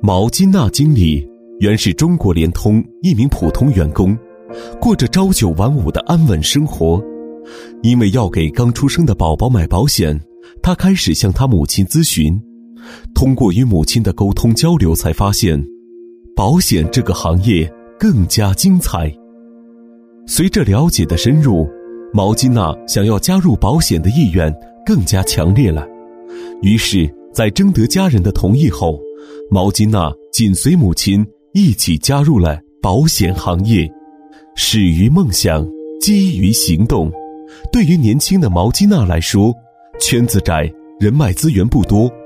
毛金娜经理原是中国联通一名普通员工，过着朝九晚五的安稳生活。因为要给刚出生的宝宝买保险，他开始向他母亲咨询。通过与母亲的沟通交流，才发现保险这个行业更加精彩。随着了解的深入，毛金娜想要加入保险的意愿更加强烈了。于是在征得家人的同意后，毛金娜紧随母亲一起加入了保险行业。始于梦想，基于行动。对于年轻的毛金娜来说，圈子窄，人脉资源不多，